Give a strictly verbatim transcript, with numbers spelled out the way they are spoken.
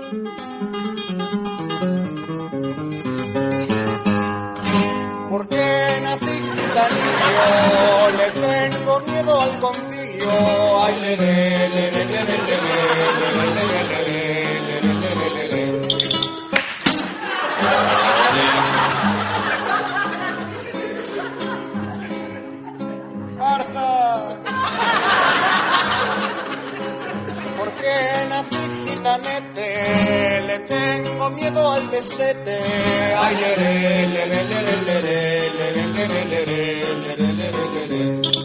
Porque nací gitanillo, le tengo miedo al concilio. Ay, le, le, le, le, le, le, le, le, le, le, le, le, le, le, le. Garza, porque nací gitanete, le tengo miedo al destete. Ay, le, le, le, le, le, le, le, le, le, le, le, le, le, le, le, le.